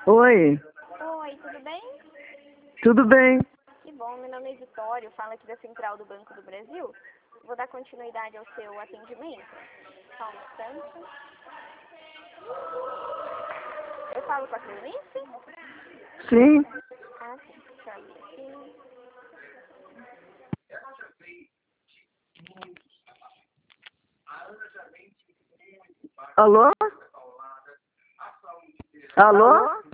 Oi, Oi, tudo bem? tudo bem? Que bom, meu nome é Vitório, falo aqui da Central do Banco do Brasil. Vou dar continuidade ao seu atendimento. Só um instante. Eu falo com a Cleonice? Sim, Ah, sim. Deixa eu abrir aqui. alô? Alô?